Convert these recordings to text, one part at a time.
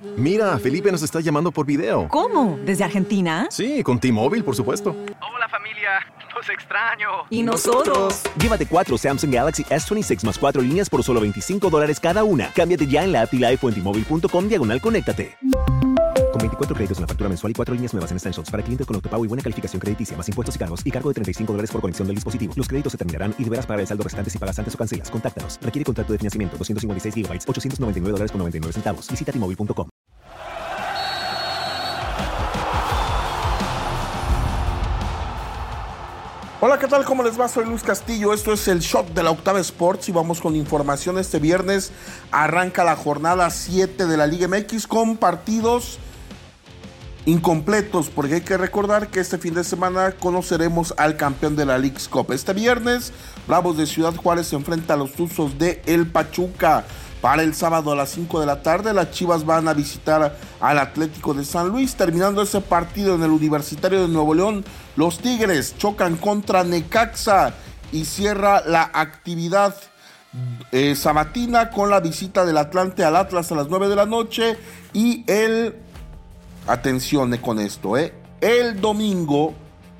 Mira, Felipe nos está llamando por video. ¿Cómo? ¿Desde Argentina? Sí, con T-Mobile, por supuesto. Hola familia, los extraño. ¿Y nosotros? Llévate 4 Samsung Galaxy S26 más 4 líneas por solo $25 cada una. Cámbiate ya en la app Live o en T-Mobile.com/conéctate. Con 24 créditos en la factura mensual y 4 líneas nuevas en Essentials para clientes con autopago y buena calificación crediticia, más impuestos y cargos y cargo de $35 por conexión del dispositivo. Los créditos se terminarán y deberás pagar el saldo restante si pagas antes o cancelas. Contáctanos. Requiere contrato de financiamiento. 256 GB, $899.99. Visita T-Mobile.com. Hola, ¿qué tal? ¿Cómo les va? Soy Luis Castillo. Esto es el Shot de la Octava Sports y vamos con información. Este viernes arranca la jornada 7 de la Liga MX con partidos incompletos, porque hay que recordar que este fin de semana conoceremos al campeón de la Leagues Cup. Este viernes, Bravos de Ciudad Juárez se enfrenta a los Tuzos de El Pachuca. Para el sábado a las 5 de la tarde, las Chivas van a visitar al Atlético de San Luis. Terminando ese partido en el Universitario de Nuevo León, los Tigres chocan contra Necaxa y cierra la actividad sabatina con la visita del Atlante al Atlas a las 9 de la noche. Y atención con esto, el domingo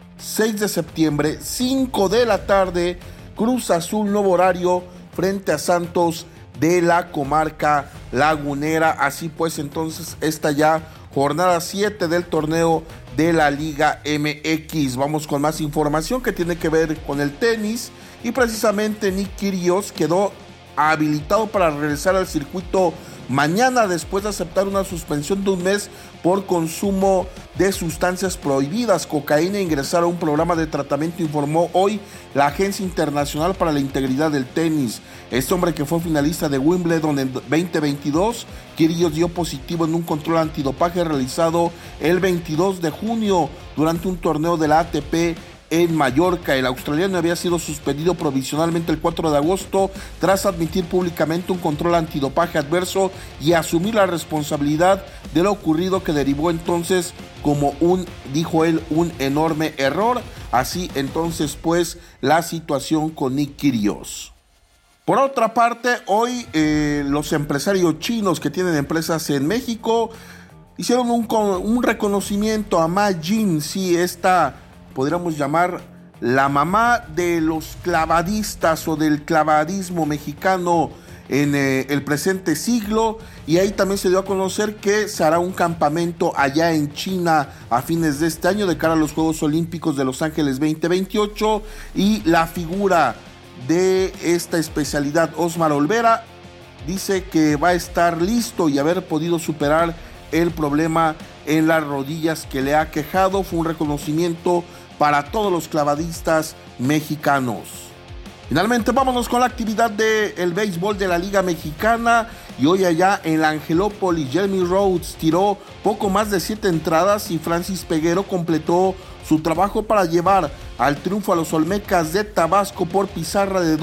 6 de septiembre, 5 de la tarde, Cruz Azul, nuevo horario, frente a Santos de la comarca lagunera. Así pues, entonces, esta ya jornada 7 del torneo de la Liga MX. Vamos con más información que tiene que ver con el tenis, y precisamente Nick Kyrgios quedó habilitado para regresar al circuito mañana después de aceptar una suspensión de un mes por consumo de sustancias prohibidas, cocaína, e ingresar a un programa de tratamiento, informó hoy la Agencia Internacional para la Integridad del Tenis. Este hombre, que fue finalista de Wimbledon en 2022, Kyrgios dio positivo en un control antidopaje realizado el 22 de junio durante un torneo de la ATP en Mallorca. El australiano había sido suspendido provisionalmente el 4 de agosto tras admitir públicamente un control antidopaje adverso y asumir la responsabilidad de lo ocurrido, que derivó entonces como dijo él, un enorme error. Así entonces pues la situación con Nick Kyrgios. Por otra parte, hoy los empresarios chinos que tienen empresas en México hicieron un reconocimiento a Ma Jin, sí, esta podríamos llamar la mamá de los clavadistas o del clavadismo mexicano en el presente siglo. Y ahí también se dio a conocer que se hará un campamento allá en China a fines de este año de cara a los Juegos Olímpicos de Los Ángeles 2028. Y la figura de esta especialidad, Osmar Olvera, dice que va a estar listo y haber podido superar el problema en las rodillas que le ha quejado. Fue un reconocimiento para todos los clavadistas mexicanos. Finalmente, vámonos con la actividad del béisbol de la Liga Mexicana. Y hoy allá en la Angelópolis, Jeremy Rhodes tiró poco más de 7 entradas y Francis Peguero completó su trabajo para llevar al triunfo a los Olmecas de Tabasco por pizarra de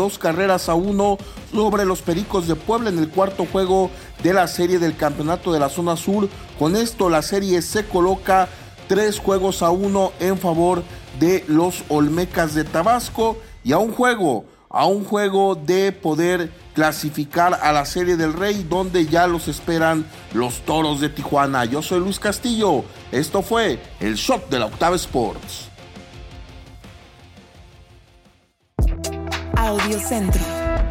2-1 sobre los Pericos de Puebla en el cuarto juego de la serie del campeonato de la zona sur. Con esto la serie se coloca 3-1 en favor de los Olmecas de Tabasco, y a un juego de poder clasificar a la Serie del Rey, donde ya los esperan los Toros de Tijuana. Yo soy Luis Castillo, esto fue el Shot de la Octava Sports. Audio Centro.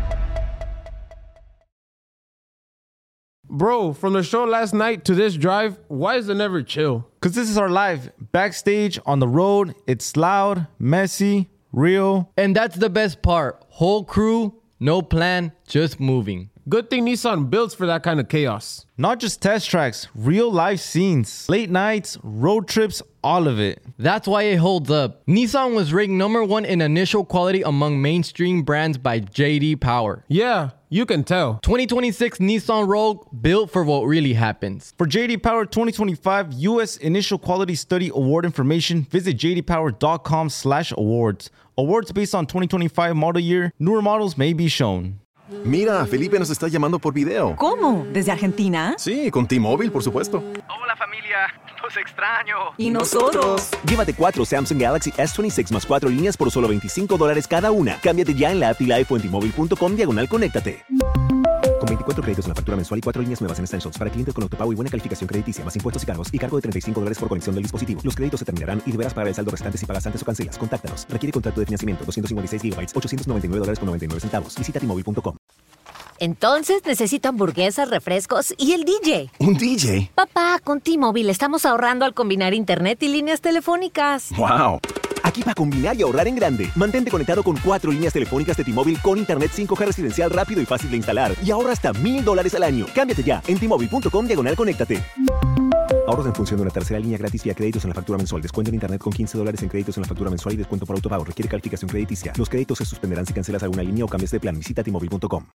Bro, from the show last night to this drive, why is it never chill? Because this is our life. Backstage, on the road, it's loud, messy, real. And that's the best part. Whole crew, no plan, just moving. Good thing Nissan builds for that kind of chaos. Not just test tracks, real life scenes, late nights, road trips, all of it. That's why it holds up. Nissan was ranked #1 in initial quality among mainstream brands by J.D. Power. Yeah, you can tell. 2026 Nissan Rogue, built for what really happens. For J.D. Power 2025 U.S. Initial Quality Study Award information, visit jdpower.com/awards. Awards based on 2025 model year. Newer models may be shown. Mira, Felipe nos está llamando por video. ¿Cómo? ¿Desde Argentina? Sí, con T-Mobile, por supuesto. Hola familia, los extraño. ¿Y nosotros? Llévate 4 Samsung Galaxy S26 más 4 líneas por solo $25 cada una. Cámbiate ya en la app Live o en T-Mobile.com/conéctate. Con 24 créditos en la factura mensual y 4 líneas nuevas en Essentials para clientes con autopago y buena calificación crediticia, más impuestos y cargos, y cargo de $35 por conexión del dispositivo. Los créditos se terminarán y deberás pagar el saldo restante si pagas antes o cancelas. Contáctanos. Requiere contrato de financiamiento. 256 GB, $899.99. Visita T-Mobile.com. Entonces necesito hamburguesas, refrescos y el DJ. ¿Un DJ? Papá, con T-Mobile estamos ahorrando al combinar internet y líneas telefónicas. ¡Wow! Aquí para combinar y ahorrar en grande. Mantente conectado con 4 líneas telefónicas de T-Mobile con internet 5G residencial rápido y fácil de instalar. Y ahorra hasta $1,000 al año. Cámbiate ya en T-Mobile.com/conéctate. Ahorros en función de una tercera línea gratis vía créditos en la factura mensual. Descuento en internet con $15 en créditos en la factura mensual y descuento por autopago. Requiere calificación crediticia. Los créditos se suspenderán si cancelas alguna línea o cambias de plan. Visita T-Mobile.com.